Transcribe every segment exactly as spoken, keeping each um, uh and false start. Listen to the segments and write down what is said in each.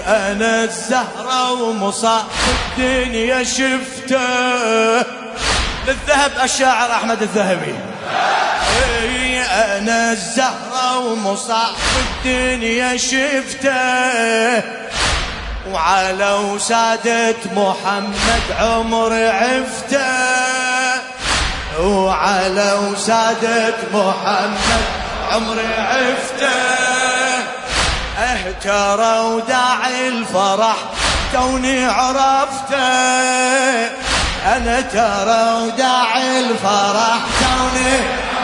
أنا الزهرة ومصاب الدنيا شفته. للذهب الشاعر أحمد الذهبي. أنا الزهرة ومصاب الدنيا شفته، وعلى وسادة محمد عمر عفته، وعلى وسادة محمد عمر عفته. اهترى وداعي الفرح توني عرفته، انا ترى وداعي الفرح توني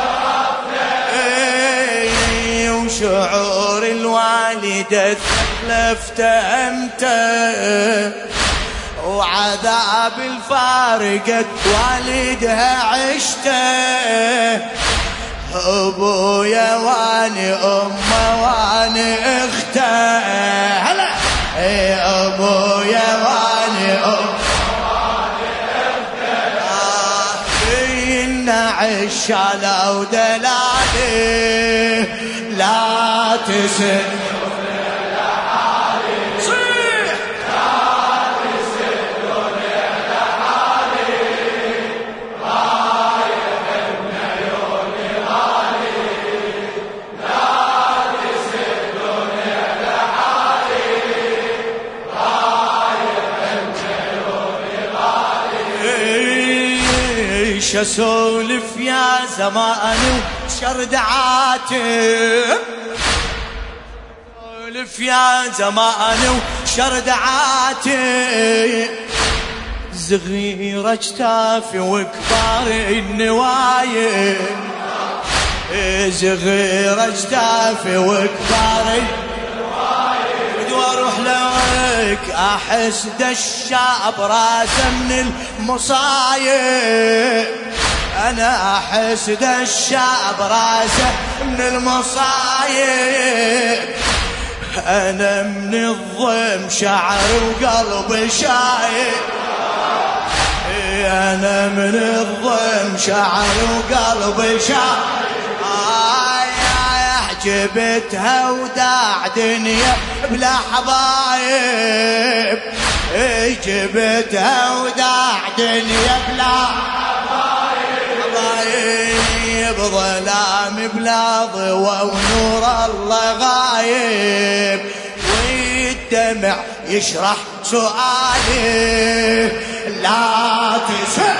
عرفته. وشعور الوالدة ثقلفته امته، وعذاب الفارقة والدها عشته. ابويا واني امه واني اخته، هلا ابويا واني امه واني اخته. آه نعيش على ودلالي لا تسد اسولف يا زماني وشرد عاتب. اسولف يا زماني وشرد عاتب. صغيرة اجتافي وكبار النوايب، صغيرة اجتافي وكبار النوايب. بدي اروح لك احس دشاب راسه من المصايب، انا احس دشاب راسه من المصايب. انا من الضم شعر وقلبي شايب، انا من الضم شعر وقلبي شايب. جبتها وداع دنيا بلا حبايب، جبتها وداع دنيا بلا حبايب. ظلام بلا ضوى ونور الله غايب، والدمع يشرح سؤالي لا تسأل.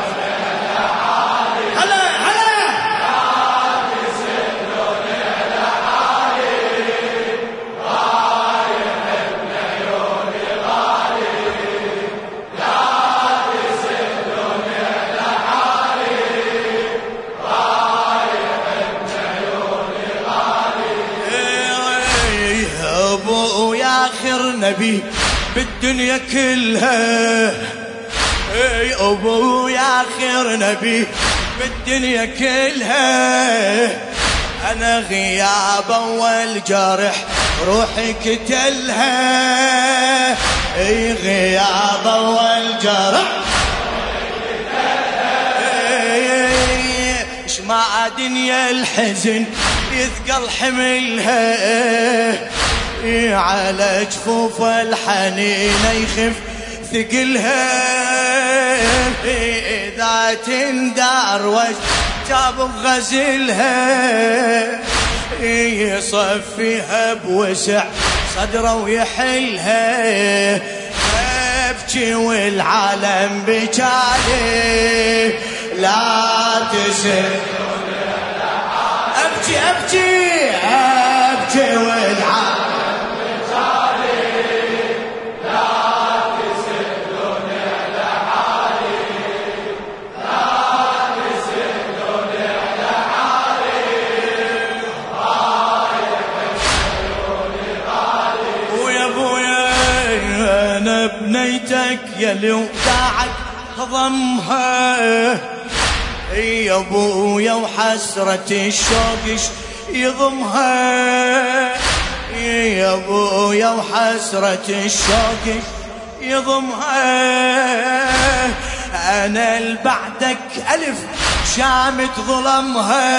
نبي بالدنيا كلها، اي ابويا خير نبي بالدنيا كلها. انا غياب اول جرح روحي كتلها، اي غياب اول جرح ايش ما دنيا الحزن يثقل حملها، على جفوف الحنين يخف ثقلها. إذا تندار وجاب بغزلها، يصفيها بوسع صدره ويحلها. أبكي والعالم بجالي لا تسر. أبكي أبكي أبكي والعالم بنيتك يلي وداعك هضمها. يا ابويا وحسرة الشوق يضمها، يا ابويا وحسرة الشوق يضمها. انا البعدك الف شامت ظلمها،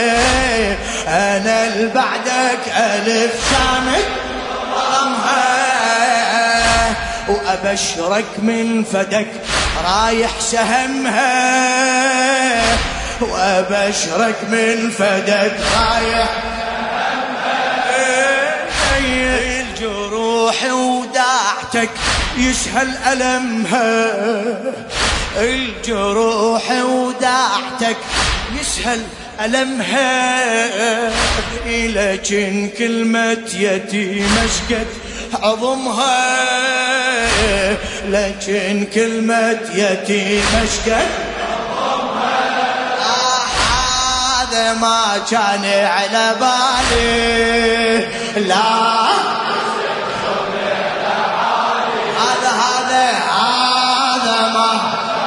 انا البعدك الف شامت ظلمها. وأبشرك من فدك رايح سهمها، وأبشرك من فدك رايح سهمها. الجروح وداعتك يسهل ألمها، الجروح وداعتك يسهل ألمها. لكن كلمة يتيم اشقد عظمها، لكن كلمة يتيم اشقد عظمها. هذا ما كان على بالي، لا هذا هذا هذا ما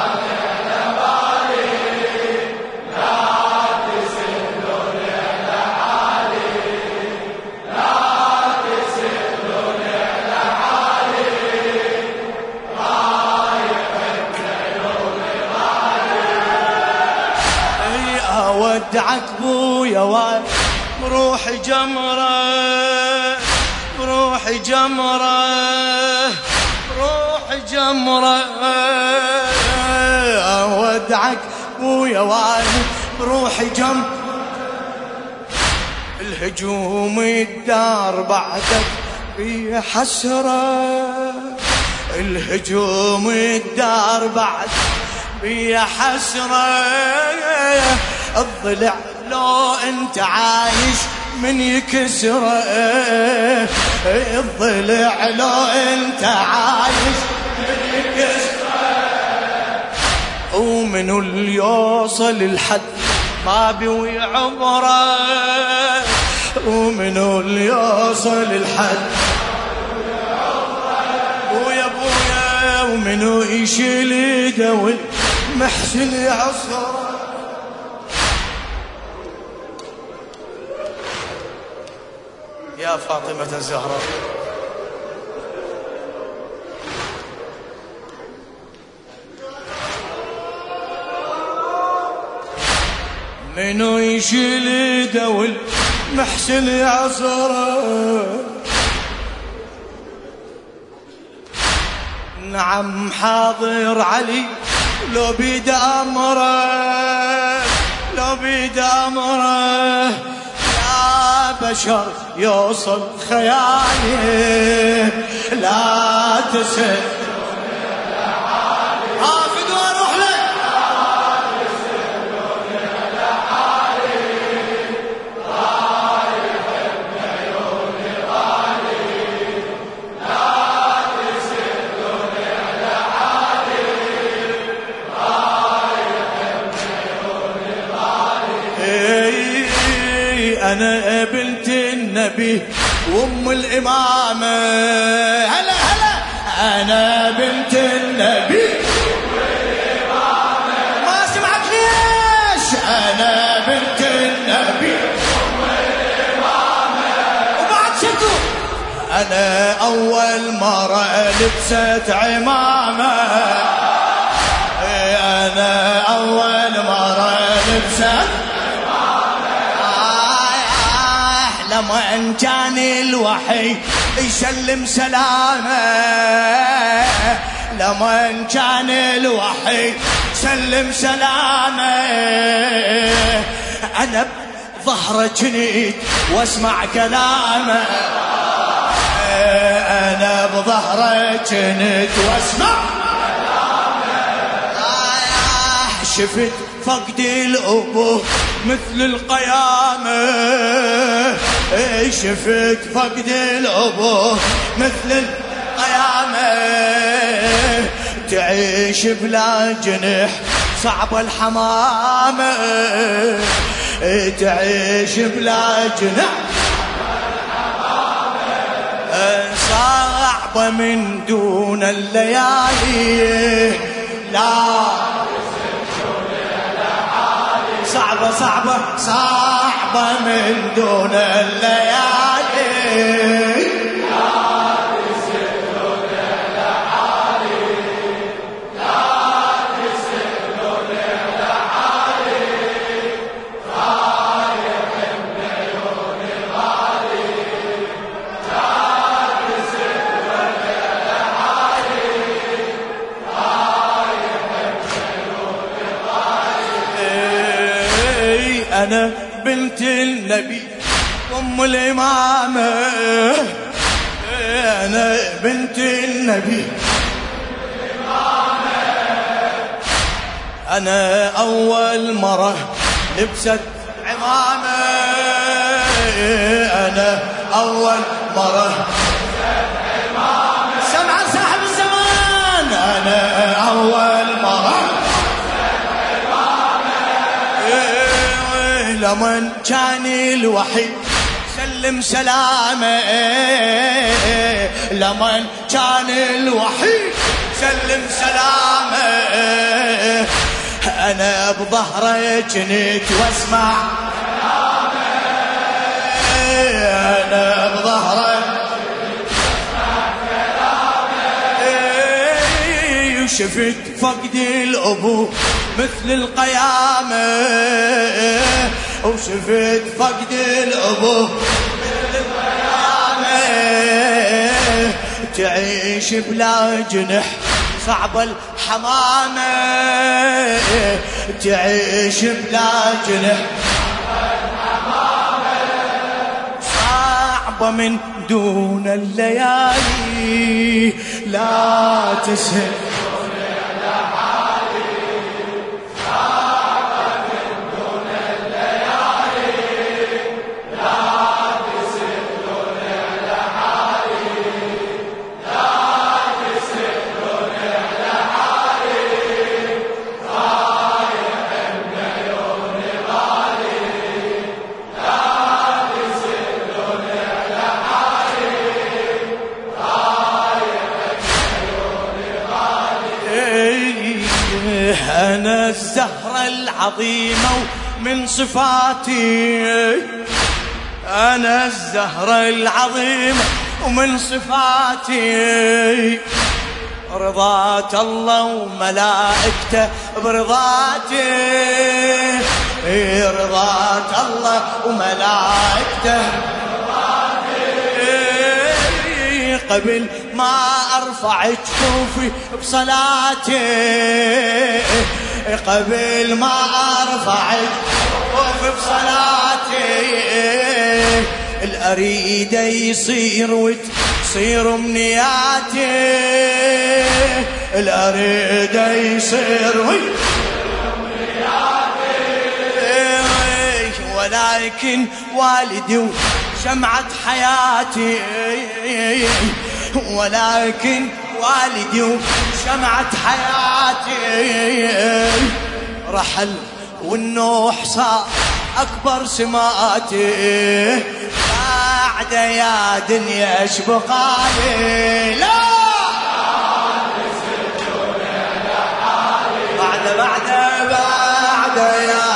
ودعك بويا واي بروحي جمرة، بروحي جمرة، بروحي جمرة. ودعك بويا واي بروحي جمرة. الهجوم الدار بعدك في حسرة، الهجوم الدار بعدك في حسرة. الضلع لو انت عايش من يكسره، الضلع لو انت عايش من يكسره. ومنو اللي يوصل الحد ما بيوي عمره، ومنو اللي يوصل الحد بويا بويا. ومنو يشيل يده والمحسن يعصره. يا فاطمة الزهراء منو يشيل يده والمحسن يعصره. نعم حاضر علي لو بيد أمره، لو بيد أمره. بشر يوصل خيالي لا تسد آخذ واروح لك، لا تسدوني على حالي، رايح بعيوني غالي، لا تسدوني على حالي، رايح بعيوني غالي. أنا بنت النبي وام الامامه، هلا هلا. انا بنت النبي وام الامامه، ما سمعت ليش؟ انا بنت النبي وام الامامه. وبعد شكو انا اول مره لبست عمامه، انا اول مره لبست لما ان كان الوحي يسلم سلامه، لما ان كان الوحي يسلم سلامه. انا بظهره جنيت واسمع كلامه، انا بظهره جنيت واسمع كلامه. شفت فقد الأبوه مثل القيامة، شفت فقد الأبوه مثل القيامة. تعيش بلا جنح صعب الحمامة، تعيش بلا جنح صعبة من دون الليالي، لا صعبة صعبة صعبة من دون الليالي. أنا بنت النبي أم الإمامة، أنا بنت النبي أنا أول مرة لبست عمامة، أنا أول مرة سمع صاحب الزمان، أنا أول مرة لمن كان الوحي سلم سلامه، لمن كان الوحي سلم سلامه، أنا بظهره جنيت واسمع أنا بظهره وشفت فقد الأبو مثل القيامة، وشفت فقد الأبو مثل القيامة، تعيش بلا جنح صعب الحمامة، تعيش بلا جنح صعبة من دون الليالي لا تسهل أنا الزهرة العظيمة ومن صفاتي، أنا الزهرة العظيمة ومن صفاتي رضات الله وملائكته برضاتي، رضات الله وملائكته برضاتي، قبل ما أرفع جفوفي بصلاتي، قبل ما أرفع جفوفي بصلاتي، الأريد يصير وتصير منياتي، الأريد يصير وتصير منياتي، ولكن والدي وشمعة حياتي، ولكن والدي وشمعة حياتي رحل والنوح صار أكبر سماتي، بعد يا دنيا ايش بقالي لا بعد بعد بعد يا